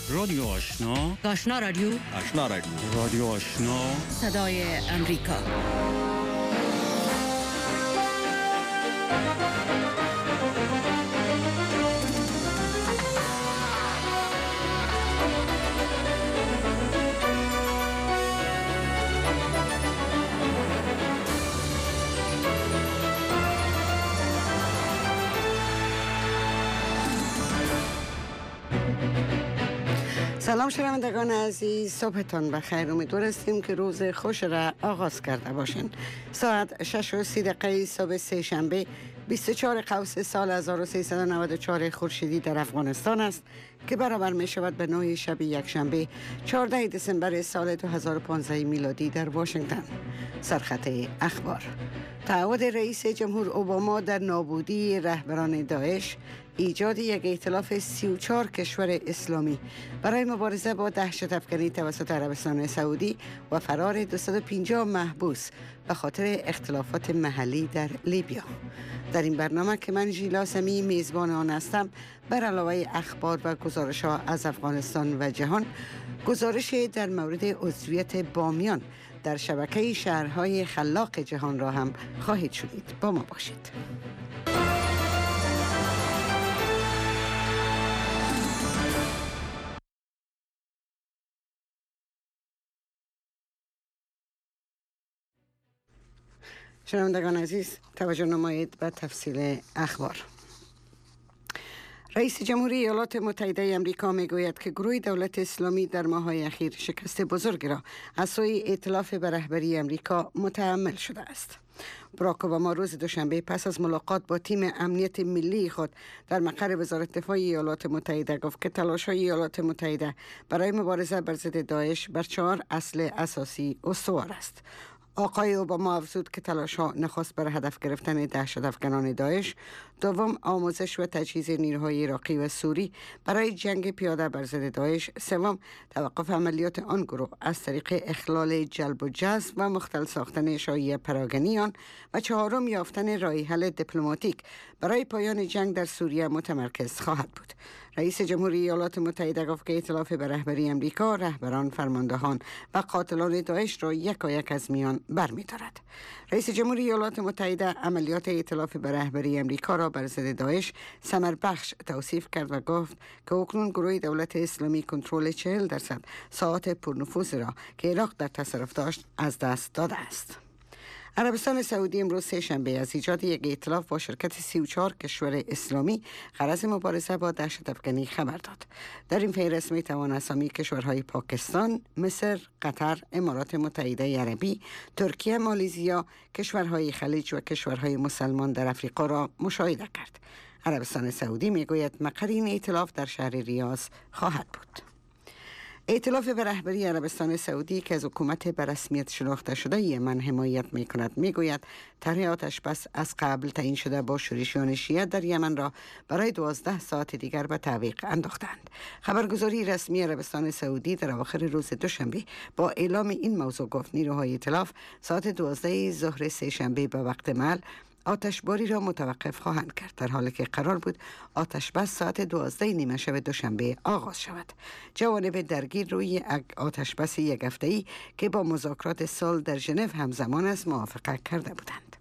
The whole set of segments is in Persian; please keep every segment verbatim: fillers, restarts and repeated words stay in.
رادیو آشنا، آشنا رادیو، آشنا رادیو، رادیو آشنا، صدای امریکا. سلام شنوندگان عزیز، صبحتان بخیر. امیدوار هستیم که روز خوش را آغاز کرده باشین. ساعت شش و سی دقیقه صبح سه شنبه بیست و چهار قوس سال هزار و سیصد و نود و چهار خورشیدی در افغانستان است که برابر می شود به نه شب یک شنبه چهارده دسامبر سال دو هزار و پانزده میلادی در واشنگتن. سرخط اخبار: تعهد رئیس جمهور اوباما در نابودی رهبران داعش، ایجاد یک ائتلاف سی و چهار کشور اسلامی برای مبارزه با دهشت افکنی توسط عربستان سعودی و فرار دویست و پنجاه محبوس به خاطر اختلافات محلی در لیبیا. در این برنامه که من ژیلا سمی میزبان آن هستم، بر علاوه اخبار و گزارش ها از افغانستان و جهان، گزارش در مورد عضویت بامیان در شبکه شهرهای خلاق جهان را هم خواهید شنید. با ما باشید. شنوندگان عزیز، توجه نمایید به تفصیل اخبار. رئیس جمهوری ایالات متحده آمریکا میگوید که گروه دولت اسلامی در ماه‌های اخیر شکست بزرگی را از سوی ائتلاف به رهبری آمریکا متحمل شده است. باراک اوباما روز دوشنبه پس از ملاقات با تیم امنیت ملی خود در مقر وزارت دفاع ایالات متحده گفت که تلاش‌های ایالات متحده برای مبارزه بر ضد داعش بر چهار اصل اساسی استوار است. آقای اوباما افزود که تلاش‌ها نخست بر هدف گرفتن دهشت افکنان داعش، دوم آموزش و تجهیز نیروهای عراقی و سوری برای جنگ پیاده بر ضد داعش، سوم توقف عملیات آن گروه از طریق اخلال جلب و جذب و مختل ساختن شایعه پراگنی آن، و چهارم یافتن راه حل دیپلماتیک برای پایان جنگ در سوریه متمرکز خواهد بود. رئیس جمهوری ایالات متحده گفت که ائتلاف به رهبری آمریکا رهبران، فرماندهان و قاتلان داعش را یکایک از میان برمی‌دارد. رئیس جمهوری ایالات متحده عملیات ائتلاف به رهبری آمریکا را بر ضد داعش ثمر بخش توصیف کرد و گفت که اکنون گروه دولت اسلامی کنترل چهل درصد ساحات پرنفوذ را که عراق در تصرف داشت از دست داده است. عربستان سعودی امروز سه شنبه از ایجاد یک ائتلاف با شرکت سی و چهار کشور اسلامی غرض مبارزه با دهشت افکنی خبر داد. در این فهرست می توان اسامی کشورهای پاکستان، مصر، قطر، امارات متحده عربی، ترکیه، مالزیا، کشورهای خلیج و کشورهای مسلمان در افریقا را مشاهده کرد. عربستان سعودی می گوید مقر این ائتلاف در شهر ریاض خواهد بود. ائتلاف به رهبری عربستان سعودی که از حکومت به رسمیت شناخته شده یمن حمایت می کند می گوید طرح آتش بس از قبل تعیین شده با شورشیان شیعه در یمن را برای دوازده ساعت دیگر به تعویق انداختند. خبرگزاری رسمی عربستان سعودی در اواخر روز دوشنبه با اعلام این موضوع گفت نیروهای ائتلاف ساعت دوازده ظهر سه شنبه به وقت محل آتشباری را متوقف خواهند کرد، در حالی که قرار بود آتش بس ساعت دوازده نیمه شب دوشنبه آغاز شود. جوانب درگیر روی آتش بس یک هفته‌ای که با مذاکرات صلح در ژنو همزمان است موافقت کرده بودند.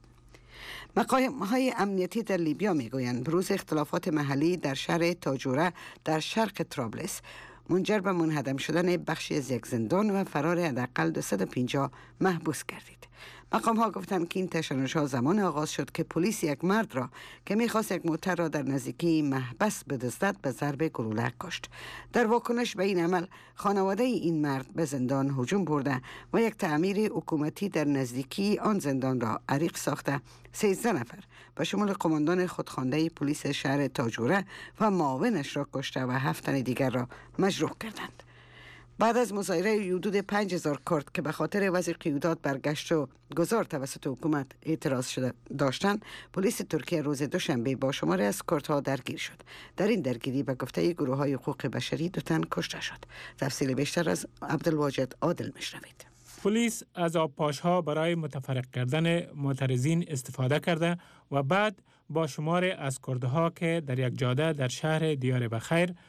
مقام‌های امنیتی در لیبیا میگویند بروز اختلافات محلی در شهر تاجوره در شرق طرابلس منجر به منهدم شدن بخشی از یک زندان و فرار حداقل دویست و پنجاه محبوس گردید. مقام ها گفتند که این تشنج ها زمان آغاز شد که پلیس یک مرد را که میخواست یک موتر را در نزدیکی محبس بدزدد به ضرب گلوله کشت. در واکنش به این عمل خانواده این مرد به زندان هجوم برده و یک تعمیر حکومتی در نزدیکی آن زندان را عریق ساخته سیزده نفر به شمول قماندان خودخوانده پلیس شهر تاجوره و معاونش را کشته و هفت تن دیگر را مجروح کردند. بعد از مظاهره حدود پنج هزار کرد که به خاطر وضع قیودات برگشت و گذار توسط حکومت اعتراض شده داشتند، پلیس ترکیه روز دوشنبه با شماری از کردها درگیر شد. در این درگیری به گفته گروه‌های حقوق بشری دو تن کشته شد. تفصیل بیشتر از عبدالواجد عادل میشنوید. پلیس از آبپاش‌ها برای متفرق کردن معترضین استفاده کرده و بعد با شمار از کردها که در یک جاده در شهر دیار بخیر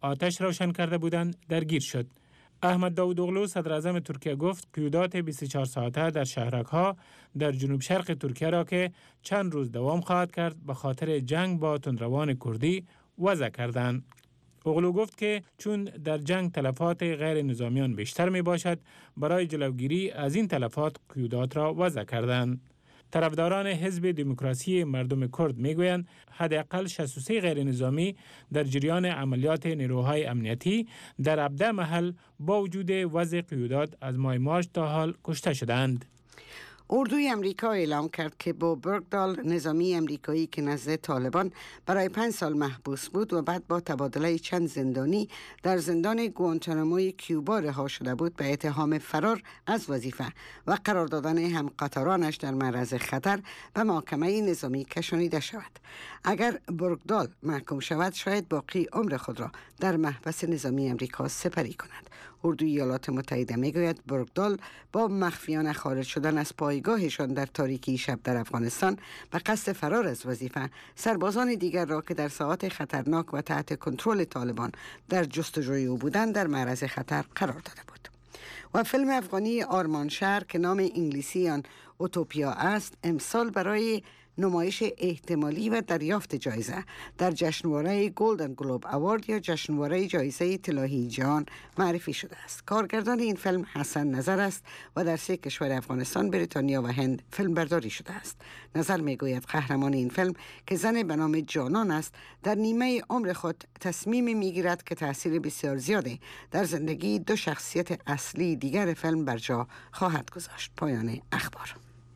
آتش روشن کرده بودند درگیر شد. احمد داوودوغلو صدر اعظم ترکیه گفت قیودات بیست و چهار ساعته در شهرک‌ها در جنوب شرق ترکیه را که چند روز دوام خواهد کرد به خاطر جنگ با تندروان کردی وضع کردند. اوغلو گفت که چون در جنگ تلفات غیر نظامیان بیشتر می باشد، برای جلوگیری از این تلفات قیودات را وضع کردند. طرفداران حزب دموکراسی مردم کرد می گویند حداقل شصت و سه غیر نظامی در جریان عملیات نیروهای امنیتی در هفده محل با وجود وضع قیودات از ماه مارچ تا حال کشته شدند. اردوی امریکا اعلام کرد که با برگدال نظامی امریکایی که نزد طالبان برای پنج سال محبوس بود و بعد با تبادله چند زندانی در زندان گوانتاناموی کیوبا رها شده بود به اتهام فرار از وظیفه و قرار دادن همقطارانش در معرض خطر به محکمه نظامی کشانیده شود. اگر برگدال محکوم شود شاید باقی عمر خود را در محبس نظامی امریکا سپری کند. اردوی ایالات متحده میگوید برگدال با مخفیانه خارج شدن از پایگاهشان در تاریکی شب در افغانستان به قصد فرار از وظیفه سربازان دیگر را که در ساعات خطرناک و تحت کنترل طالبان در جستجوی او بودند در معرض خطر قرار داده بود. و فیلم افغانی آرمان شهر که نام انگلیسی آن اوتوپیا است امسال برای نمایش احتمالی و دریافت جایزه در جشنواره گلدن گلوب اوارد یا جشنواره جایزه طلایی جهان معرفی شده است. کارگردان این فیلم حسن نظر است و در سه کشور افغانستان، بریتانیا و هند فیلم برداری شده است. نظر میگوید قهرمان این فیلم که زن به نام جانان است در نیمه عمر خود تصمیم میگیرد که تاثیر بسیار زیادی در زندگی دو شخصیت اصلی دیگر فیلم بر جا خواهد گذاشت. پایان اخبار.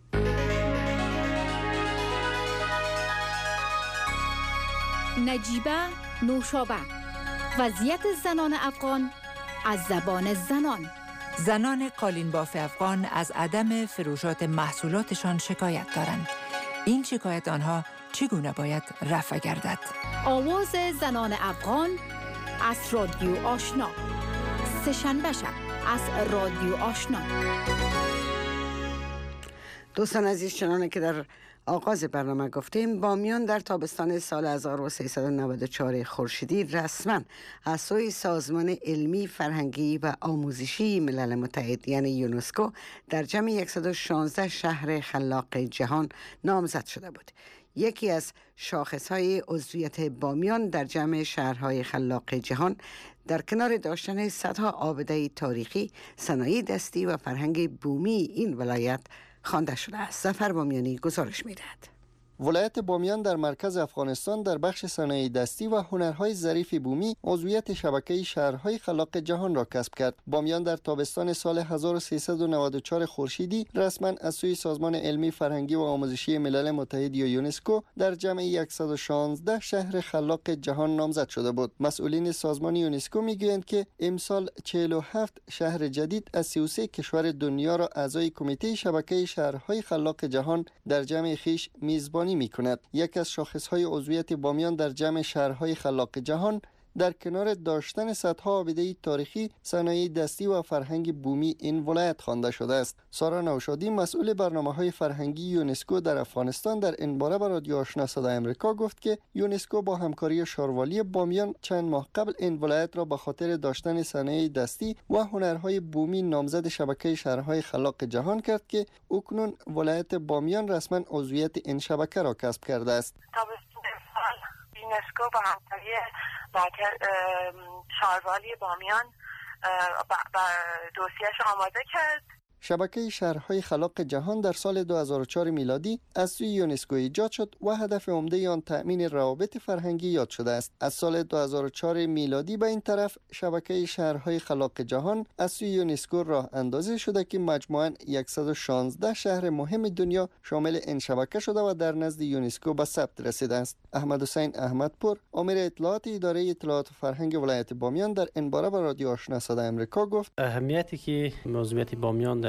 نجیبه نوشابه، وضعیت زنان افغان از زبان زنان. زنان قالین باف افغان از عدم فروشات محصولاتشان شکایت دارند. این شکایت آنها چگونه باید رفع گردد؟ آواز زنان افغان از رادیو آشنا، سه‌شنبه شب از رادیو آشنا. دوستان عزیز، چنانه که در آغاز برنامه گفتیم، بامیان در تابستان سال هزار و سیصد و نود و چهار خورشیدی رسما از سوی سازمان علمی، فرهنگی و آموزشی ملل متحد یعنی یونسکو در جمع صد و شانزده شهر خلاق جهان نامزد شده بود. یکی از شاخصهای عضویت بامیان در جمع شهرهای خلاق جهان در کنار داشتن صدها آبده تاریخی، صنایع دستی و فرهنگ بومی این ولایت خوانده شده است. ظفر بامیانی گزارش می‌دهد. ولایت بامیان در مرکز افغانستان در بخش صنایع دستی و هنرهای ظریف بومی عضویت شبکه شهرهای خلاق جهان را کسب کرد. بامیان در تابستان سال هزار و سیصد و نود و چهار خورشیدی رسما از سوی سازمان علمی، فرهنگی و آموزشی ملل متحد یا یونسکو در جمع صد و شانزده شهر خلاق جهان نامزد شده بود. مسئولین سازمان یونسکو میگویند که امسال چهل و هفت شهر جدید از سی و سه کشور دنیا را اعضای کمیته شبکه شهرهای خلاق جهان در جمع خیش میزبانی می کند. یک از شاخصهای عضویت بامیان در جمع شهرهای خلاق جهان در کنار داشتن صدها آبده تاریخی، صنایع دستی و فرهنگ بومی این ولایت خوانده شده است. سارا نوشادی، مسئول برنامه‌های فرهنگی یونسکو در افغانستان، در این باره با رادیو آشنا صدای آمریکا گفت که یونسکو با همکاری شاروالی بامیان چند ماه قبل این ولایت را به خاطر داشتن صنایع دستی و هنرهای بومی نامزد شبکه شهرهای خلاق جهان کرد که اکنون ولایت بامیان رسما عضویت این شبکه را کسب کرده است. یونسکو با همکاری شاروالی بامیان و دوسیه‌اش آماده کرد. شبکه شهرهای خلاق جهان در سال دو هزار و چهار میلادی از سوی یونسکو ایجاد شد و هدف عمده آن تأمین روابط فرهنگی یاد شده است. از سال دو هزار و چهار میلادی به این طرف شبکه شهرهای خلاق جهان از سوی یونسکو راه اندازی شده که مجموعاً صد و شانزده شهر مهم دنیا شامل این شبکه شده و در نزد یونسکو به ثبت رسیده است. احمد حسین احمدپور، امیر اطلاعات اداره اطلاعات و فرهنگ ولایت بامیان، در این باره با رادیو آشنا صدای آمریکا گفت: اهمیتی که عضویت بامیان در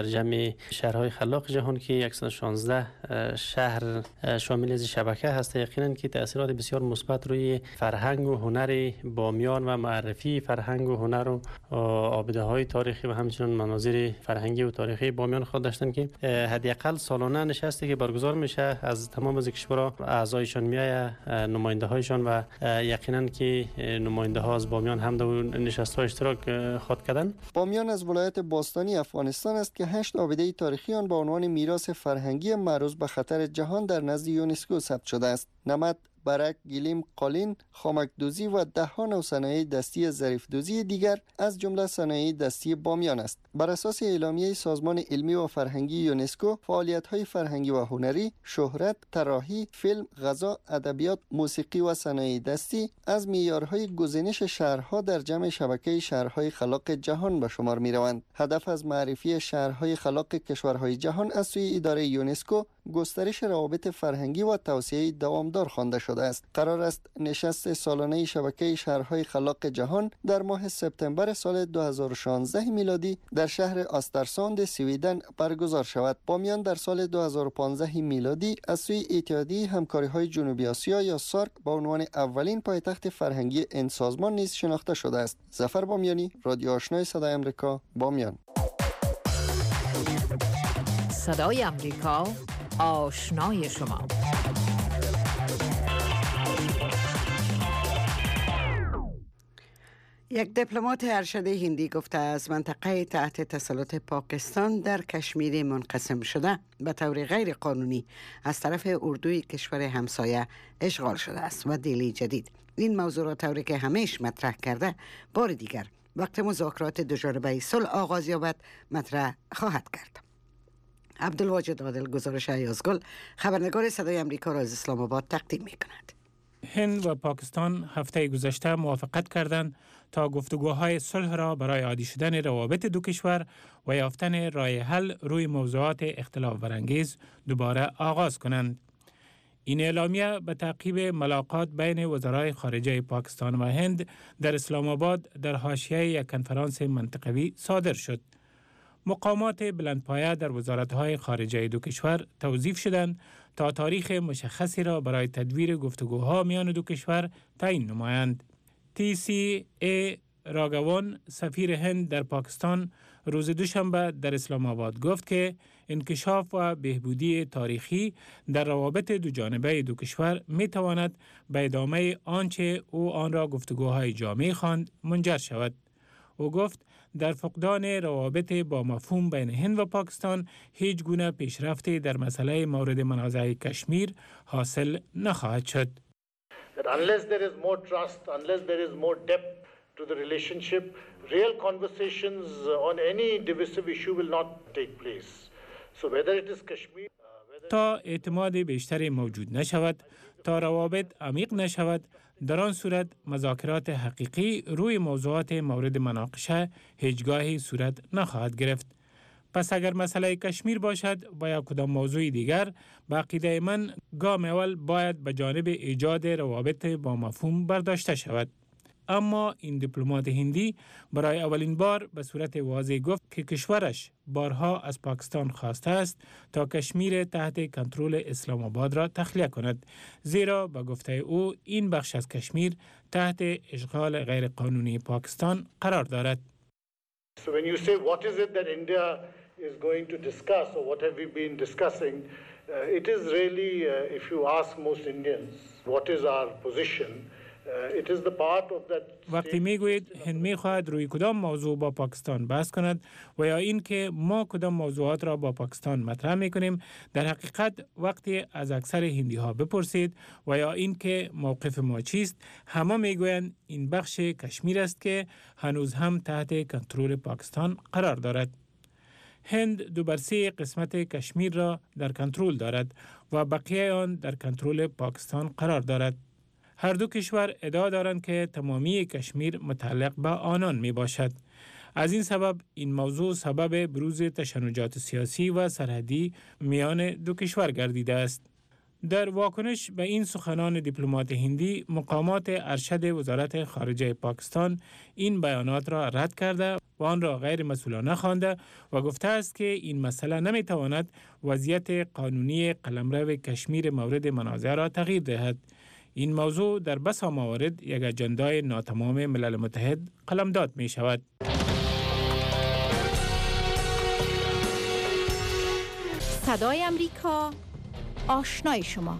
در جمع شهرهای خلاق جهان که صد و شانزده شهر شامل از شبکه هست، یقینا که تاثیرات بسیار مثبت روی فرهنگ و هنر بامیان و معرفی فرهنگ و هنر و آباده‌های تاریخی و همچنین مناظر فرهنگی و تاریخی بامیان خود داشتن که حداقل سالانه نشستی که برگزار میشه از تمام از کشورها اعضایشان میآید، نماینده هایشان و یقینا که نماینده ها از بامیان هم در نشست ها اشتراک خود کردن. بامیان از ولایت باستانی افغانستان است که هشت آباده تاریخی آن با عنوان میراث فرهنگی معرض به خطر جهان در نزد یونسکو ثبت شده است. نمد، برک، گلیم، قالین، خامکدوزی و ده ها نوع صنایع دستی ظریف‌دوزی دیگر از جمله صنایع دستی بامیان است. بر اساس اعلامیه سازمان علمی و فرهنگی یونسکو، فعالیت‌های فرهنگی و هنری، شهرت، طراحی، فیلم، غذا، ادبیات، موسیقی و صنایع دستی از معیارهای گزینش شهرها در جمع شبکه شهرهای خلاق جهان به شمار می‌روند. هدف از معرفی شهرهای خلاق کشورهای جهان از سوی اداره یونسکو گسترش روابط فرهنگی و توسعه دوامدار خوانده شده است. قرار است نشست سالانه شبکه شهرهای خلاق جهان در ماه سپتامبر سال دو هزار و شانزده میلادی در شهر آسترساند سویدن برگزار شود. بامیان در سال دو هزار و پانزده میلادی از سوی اتحادیه همکاری‌های جنوبی آسیا یا سارک با عنوان اولین پایتخت فرهنگی این سازمان نیز شناخته شده است. ظفر بامیانی، رادیو آشنای صدای آمریکا، بامیان. صدای آمریکا، آشنای شما. یک دیپلمات ارشد هندی گفته از منطقه تحت تسلط پاکستان در کشمیر منقسم شده به طور غیر قانونی از طرف اردوی کشور همسایه اشغال شده است و دلی جدید. این موضوع را طوری که همیش مطرح کرده، بار دیگر وقت مذاکرات دو جانبه صلح آغاز یابد مطرح خواهد کرد. عبدالواجد عادل گزارش ایازگل، خبرنگار صدای آمریکا را از اسلام آباد تقدیم می کند. هند و پاکستان هفته گذشته موافقت کردند تا گفتگوهای صلح را برای عادی شدن روابط دو کشور و یافتن راه حل روی موضوعات اختلاف برانگیز دوباره آغاز کنند. این اعلامیه به تعقیب ملاقات بین وزرای خارجه پاکستان و هند در اسلام آباد در حاشیه یک کنفرانس منطقوی صادر شد. مقامات بلندپایه در وزارت‌های خارجه دو کشور توظیف شدند تا تاریخ مشخصی را برای تدویر گفتگوها میان دو کشور تعیین نمایند. تی سی ای راگوان، سفیر هند در پاکستان، روز دوشنبه در اسلام آباد گفت که انکشاف و بهبودی تاریخی در روابط دو جانبه دو کشور می تواند به ادامه آنچه او آن را گفتگوهای جامع خواند منجر شود. او گفت در فقدان روابط با مفهوم بین هند و پاکستان هیچ گونه پیشرفتی در مسئله مورد منازعه کشمیر حاصل نخواهد شد. That unless there is more trust, unless there is more depth to the relationship, real conversations on any divisive issue will not take place. So whether it is Kashmir, تا اعتماد بیشتری موجود نشود، تا روابط عمیق نشود، در آن صورت مذاکرات حقیقی روی موضوعات مورد مناقشه هیچگاهی صورت نخواهد گرفت. پس اگر مسئله کشمیر باشد و یا کدام موضوع دیگر، به عقیده من گام اول باید به جانب ایجاد روابط با مفهوم برداشته شود. اما این دیپلمات هندی برای اولین بار به صورت واضح گفت که کشورش بارها از پاکستان خواسته است تا کشمیر تحت کنترل اسلام آباد را تخلیه کند، زیرا به گفته او این بخش از کشمیر تحت اشغال غیر قانونی پاکستان قرار دارد. So when you say what is it that India is going to discuss or what have we been discussing, uh, it is really, uh, if you ask most Indians, what is our position? Uh, it is the part of that. وقتی میگویید هند میخواهد روی کدام موضوع با پاکستان بحث کند و یا این که ما کدام موضوعات را با پاکستان مطرح میکنیم، در حقیقت وقتی از اکثر هندی ها بپرسید و یا این که موقف ما چیست، همه میگویند این بخش کشمیر است که هنوز هم تحت کنترل پاکستان قرار دارد. هند دو بر سه قسمت کشمیر را در کنترل دارد و بقیه آن در کنترل پاکستان قرار دارد. هر دو کشور ادعا دارند که تمامی کشمیر متعلق به آنان می باشد. از این سبب این موضوع سبب بروز تشنجات سیاسی و سرحدی میان دو کشور گردیده است. در واکنش به این سخنان دیپلمات هندی، مقامات ارشد وزارت خارجه پاکستان این بیانات را رد کرده و آن را غیر مسئولانه خوانده و گفته است که این مسئله نمیتواند وضعیت قانونی قلمرو کشمیر مورد منازعه را تغییر دهد. این موضوع در بسا موارد یک اجندای ناتمام ملل متحد قلمداد می شود. صدای امریکا، آشنای شما.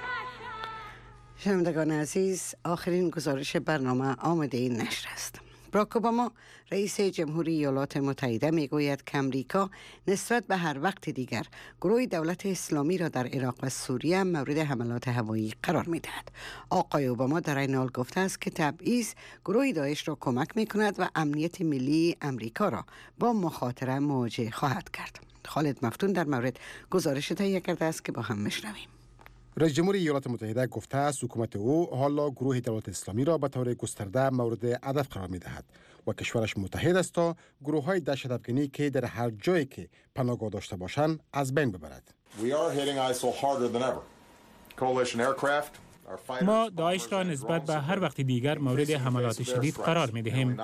شنوندگان عزیز، آخرین گزارش برنامه آماده این نشر است. باراک اوباما رئیس جمهوری ایالات متحده میگوید که امریکا نسبت به هر وقت دیگر گروه دولت اسلامی را در عراق و سوریه مورد حملات هوایی قرار میدهد. آقای اوباما در این حال گفته است که تبعیض گروه داعش را کمک میکند و امنیت ملی امریکا را با مخاطره مواجه خواهد کرد. خالد مفتون در مورد گزارش تهیه کرده است که با هم میشنویم. رئیس جمهوری ایالات متحده گفته است حکومت او حالا گروه دولت اسلامی را به طور گسترده مورد هدف قرار می‌دهد و کشورش متحد است تا گروه‌های دهشت‌افکنی که در هر جایی که پناهگاه داشته باشند از بین ببرد. ما داعش را نسبت به هر وقت دیگر مورد حملات شدید قرار می‌دهیم.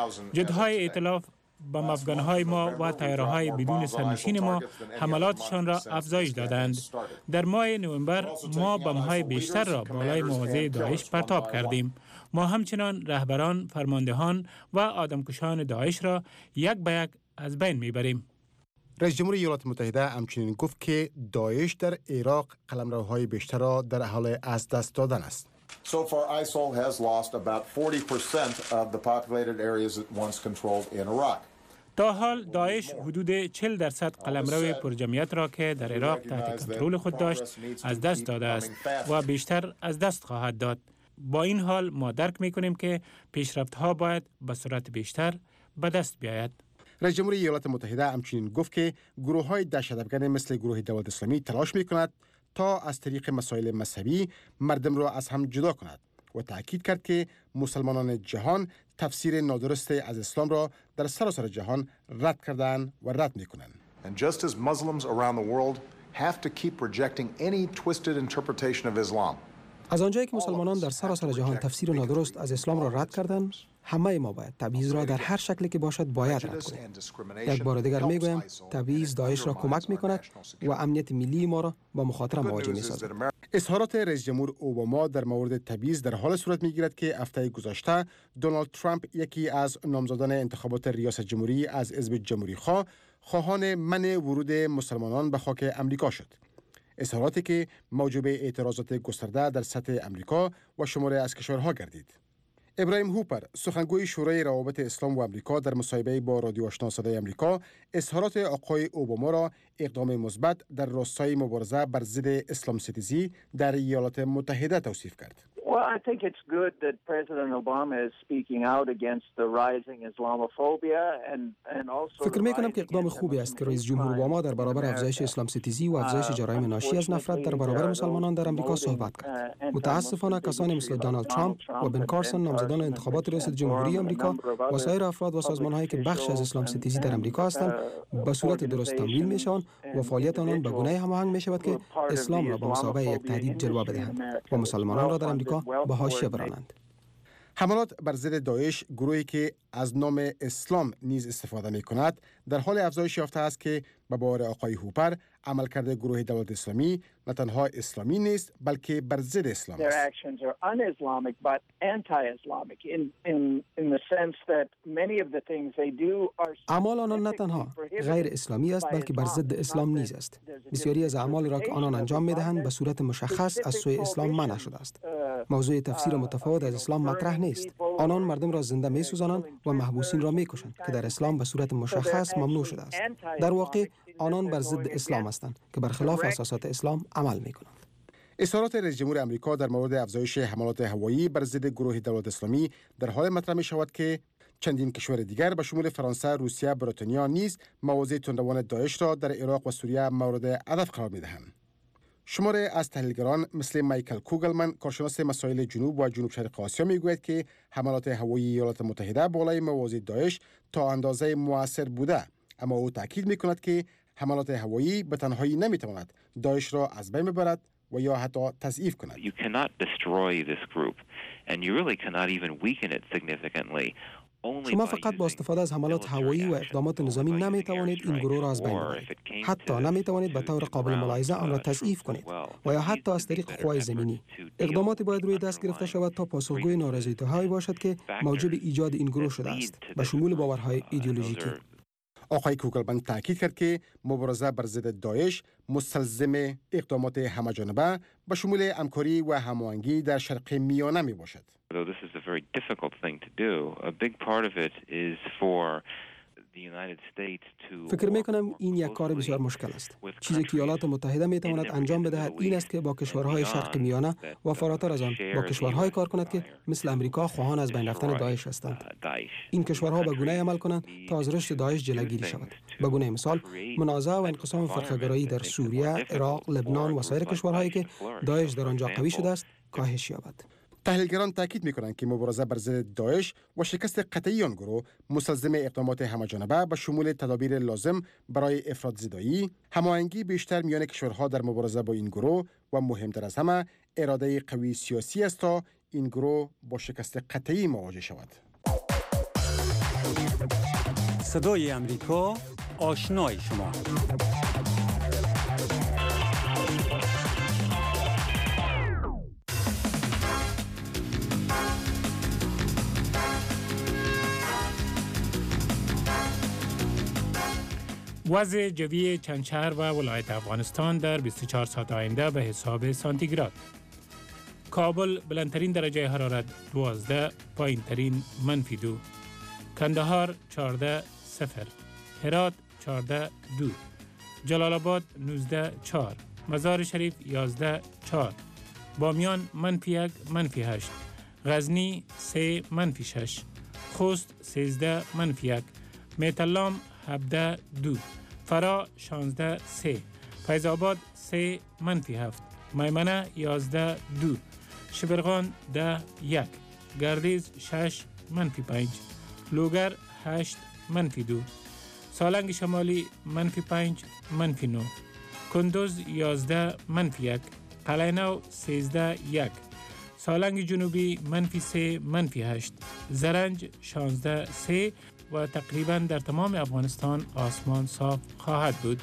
جدهای ائتلاف با افغان‌های ما و طیاره‌های بدون سرنشین ما حملاتشان را افزایش دادند. در ماه نوامبر ما بم‌های بیشتر را بالای مواضع داعش پرتاب کردیم. ما همچنان رهبران، فرماندهان و آدمکشان داعش را یک به یک از بین میبریم. رئیس جمهوری ایالات متحده همچنین گفت که داعش در عراق قلمروهای بیشتر را در حال از دست دادن است. So far, I S I L has lost about forty percent of the populated areas it once controlled in Iraq. تا حال داعش حدود چهل درصد قلمرو پرجمعیت را که در عراق تحت کنترل خود داشت از دست داده است و بیشتر از دست خواهد داد. با این حال ما درک می‌کنیم که پیشرفت‌ها باید به سرعت بیشتر به دست بیاید. رئیس جمهوری ایالات متحده همچنین گفت که گروه‌های دهشت‌افکن مثل گروه دولت اسلامی تلاش می‌کند تا از طریق مسائل مذهبی مردم را از هم جدا کند و تأکید کرد که مسلمانان جهان تفسیر نادرست از اسلام را در سراسر جهان رد کردند و رد می‌کنند. And just as Muslims around the world have to keep rejecting any twisted interpretation of Islam. از آنجایی که مسلمانان در سراسر جهان تفسیر نادرست از اسلام را رد کردند، همه ما باید تبعیض را در هر شکلی که باشد باید رد کنیم. یک بار دیگر میگویم تبعیض داعش را کمک میکند و امنیت ملی ما را با مخاطره مواجه میسازد. اظهارات رئیس جمهور اوباما در مورد تبعیض در حال صورت میگیرد که هفته گذشته دونالد ترامپ یکی از نامزدان انتخابات ریاست جمهوری از حزب جمهوری خواه خواهان منع ورود مسلمانان به خاک امریکا شد. اظهاراتی که موجب اعتراضات گسترده در سطح امریکا و شماره از کشورها گردید. ابراهیم هوپر، سخنگوی شورای روابط اسلام و امریکا در مصاحبه با رادیو آشنا صدای امریکا، اظهارات آقای اوباما را اقدام مثبت در راستای مبارزه بر ضد اسلام ستیزی در ایالات متحده توصیف کرد. Well, I think it's good that President Obama is speaking out against the rising Islamophobia and and also فکر می‌کنم که اقدام خوبی است که رئیس جمهور اوباما در برابر افزایش اسلام ستیزی و افزایش جرایم ناشی از نفرت در برابر مسلمانان در آمریکا صحبت کرد. متاسفانه کسانی مثل دونالد ترامپ و بن کارسون نامزدان انتخابات ریاست جمهوری آمریکا و سایر افراد و سازمان‌هایی که بخش از اسلام ستیزی در آمریکا هستند به صورت درست تمویل می‌شوند و فعالیت آنان به گونه هماهنگ می‌شود که اسلام را به مثابه یک تهدید جلوه بدهند و مسلمانان را در آمریکا به حاشیه برانند. حملات بر ضد داعش، گروهی که از نام اسلام نیز استفاده می کند، در حال افزایش یافته است که به باور آقای هوپر عملکرد گروه دولت اسلامی نه تنها اسلامی نیست بلکه بر ضد اسلام است. اعمال آنان نه تنها غیر اسلامی است بلکه بر ضد اسلام نیز است. بسیاری از اعمال را که آنان انجام می‌دهند به صورت مشخص از سوی اسلام منع شده است. موضوع تفسیر متفاوت از اسلام مطرح نیست. آنان مردم را زنده می‌سوزانند و محبوسین را می‌کشند که در اسلام به صورت مشخص ممنوع شده است. در واقع آنان بر ضد اسلام هستند که برخلاف اساسات اسلام عمل می‌کنند. اظهارات رئیس جمهور آمریکا در مورد افزایش حملات هوایی بر ضد گروه دولت اسلامی در حال مطرح می‌شود که چندین کشور دیگر به شمول فرانسه، روسیه، بریتانیا نیز مواضع تندروان داعش را در عراق و سوریه مورد هدف قرار می‌دهند. شماره از تحلیلگران مثل مایکل کوگلمن، کارشناس مسائل جنوب و جنوب شرق آسیا میگوید که حملات هوایی ایالات متحده بالای مواضع داعش تا اندازه مؤثر بوده، اما او تاکید میکند که حملات هوایی به تنهایی نمیتواند داعش را از بین ببرد و یا حتی تضعیف کند. You cannot destroy this group and you really cannot even weaken it significantly. شما فقط با استفاده از حملات هوایی و اقدامات نظامی نمی توانید این گروه را از بین ببرید. حتی نمی توانید به طور قابل ملاحظه آن را تضعیف کنید و یا حتی از طریق قوای زمینی. اقدامات باید روی دست گرفته شود تا پاسخگوی نارضایتی‌هایی باشد که موجب ایجاد این گروه شده است، به شمول باورهای ایدئولوژیکی. آقای کوکلبند تاکید کرد که مبارزه بر ضد داعش مستلزم اقدامات همه‌جانبه به شمول همکاری و هماهنگی در شرق میانه می باشد. Though this is a very difficult thing to do, a big part of it is for فکر می کنم این یک کار بسیار مشکل است. چیزی که ایالات متحده می تواند انجام بدهد این است که با کشورهای شرق میانه و فراتر از آن با کشورهای کار کند که مثل امریکا خواهان از بین رفتن داعش هستند. این کشورها به گونه‌ای عمل کنند تا از رشد داعش جلوگیری شود. به گونه مثال منازعه و انقسام فرقه‌گرایی در سوریه، عراق، لبنان و سایر کشورهایی که داعش در آنجا قوی شده است کاهش یابد. تحلیلگران تاکید می‌کنند که مبارزه بر ضد داعش و شکست قطعی آن گروه مستلزم اقدامات همه‌جانبه به شمول تدابیر لازم برای افراط‌زدایی، هماهنگی بیشتر میان کشورها در مبارزه با این گروه و مهمتر از همه اراده قوی سیاسی است تا این گروه با شکست قطعی مواجه شود. صدای امریکا، آشنای شما. وضع جوی چند شهر و ولایت افغانستان در بیست و چهار ساعت آینده به حساب سانتیگراد. کابل بلندترین درجه حرارت دوازده، پایین ترین منفی دو. کندهار چهارده صفر. هرات چهارده دو. جلال آباد نوزده چهار. مزار شریف یازده چهار. بامیان منفی یک منفی هشت. غزنی سه منفی شش. خوست سیزده منفی یک. میتلام هفده دو. فرا شانزده سه. فیض آباد سه منفی هفت. میمنه یازده دو. شبرغان ده یک. گردیز شش منفی پنج. لوگر هشت منفی دو. سالنگ شمالی منفی پنج منفی نو. کندوز یازده منفی یک. قلعه‌نو سیزده یک. سالنگ جنوبی منفی سه منفی هشت. زرنج شانزده سه و تقریبا در تمام افغانستان آسمان صاف خواهد بود.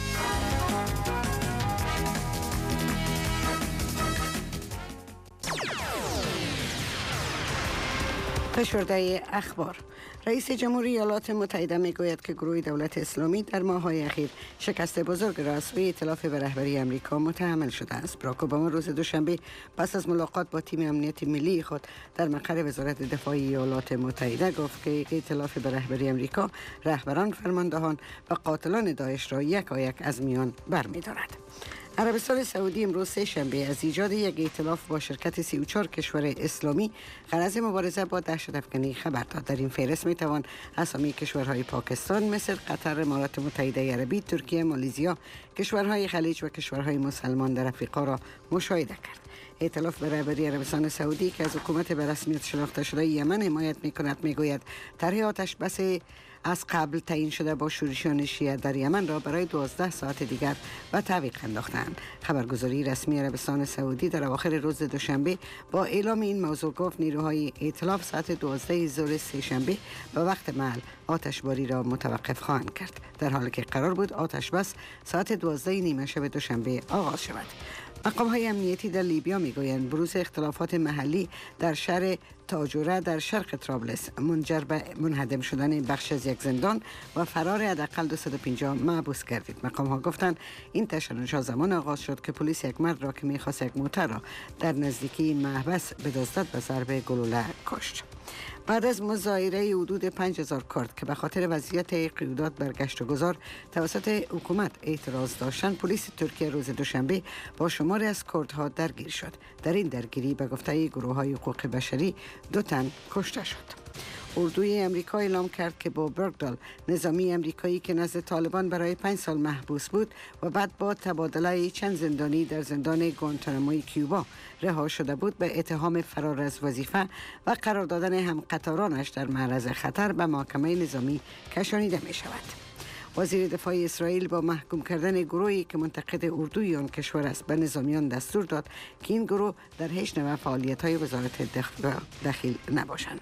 فشرده اخبار. رئیس جمهوری ایالات متحده میگوید که گروه دولت اسلامی در ماه‌های اخیر شکست بزرگ را از سوی ائتلاف به رهبری امریکا متحمل شده است. باراک اوباما روز دوشنبه پس از ملاقات با تیم امنیت ملی خود در مقر وزارت دفاع ایالات متحده گفت که ائتلاف به رهبری امریکا رهبران، فرماندهان و قاتلان داعش را یکایک از میان برمی‌دارد. عربستان سعودی امروز سه شنبه از ایجاد یک ائتلاف با شرکت سی و چهار کشور اسلامی غرض مبارزه با دهشت افکنی خبر داد. در این فهرست می توان اسامی کشورهای پاکستان، مصر، قطر، امارات متحده عربی، ترکیه، مالزیا، کشورهای خلیج و کشورهای مسلمان در افریقا را مشاهده کرد. ائتلاف به رهبری عربستان سعودی که از حکومت به رسمیت شناخته شده یمن حمایت می کند می گوید طرح آتش بس از قبل تعیین شده با شورشیان شیعه در یمن را برای دوازده ساعت دیگر به تعویق انداختند. خبرگزاری رسمی عربستان سعودی در اواخر روز دوشنبه با اعلام این موضوع گفت نیروهای ائتلاف ساعت دوازده ظهر سه شنبه به وقت محل آتشباری را متوقف خواهند کرد، در حالی که قرار بود آتش بس ساعت دوازده نیمه شب دوشنبه آغاز شود. مقام‌های امنیتی در لیبیا می‌گویند بروز اختلافات محلی در شهر تاجوره در شرق طرابلس منجر به منهدم شدن بخش از یک زندان و فرار حداقل دویست و پنجاه محبوس گردید. مقام‌ها گفتند این تشنج‌ها زمان آغاز شد که پلیس یک مرد را که می‌خواست یک موتر را در نزدیکی این محبس بدزدد به ضرب گلوله کشت. بعد از مظاهره حدود پنج هزار کرد که به خاطر وضعیت قیودات بر گشت و گذار توسط حکومت اعتراض داشتند، پلیس ترکیه روز دوشنبه با شماری از کردها درگیر شد. در این درگیری به گفته گروه‌های حقوق بشری دو تن کشته شد. اردوی امریکا اعلام کرد که با برگدال، نظامی امریکایی که نزد طالبان برای پنج سال محبوس بود و بعد با تبادله چند زندانی در زندان گوانتاناموی کیوبا رها شده بود، به اتهام فرار از وظیفه و قرار دادن هم قطارانش در معرض خطر به محکمه نظامی کشانیده می شود. وزیر دفاع اسرائیل با محکوم کردن گروهی که منتقد اردوی آن کشور است به نظامیان دستور داد که این گروه در هیچ نوع فعالیت‌های وزارت داخل نباشند.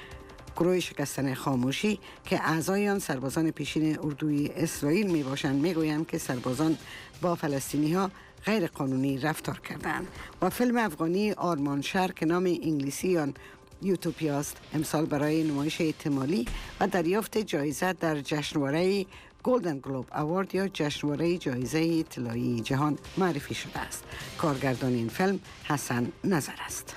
گروه شکستن خاموشی که اعضای آن سربازان پیشین اردوی اسرائیل می باشند می گویند که سربازان با فلسطینی ها غیر قانونی رفتار کردند و فیلم افغانی آرمان شهر که نام انگلیسی آن یوتوپیاست، امسال برای نمایش احتمالی و دریافت جایزه در جشنواره گلدن گلوب اوارد یا جشنواره جایزه طلایی جهان معرفی شده است. کارگردان این فیلم حسن نظر است.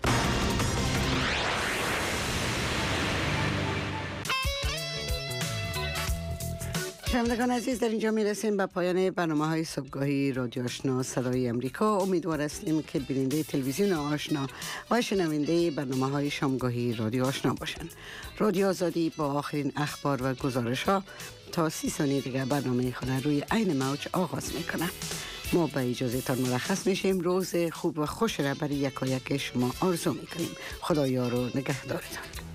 شنوندگان عزیز، در اینجا میرسیم به پایان برنامه های صبحگاهی رادیو آشنا صدای امریکا. امیدوار هستیم که بیننده تلویزیون آشنا و شنونده برنامه های شامگاهی رادیو آشنا باشند. رادیو آزادی با آخرین اخبار و گزارش ها تا سی ثانیه دیگر برنامه خود روی عین موج آغاز میکنه. ما به اجازه تان مرخص میشیم. روز خوب و خوش را برای یکایک شما آرزو میکنیم. خدایا رو نگهدارتان.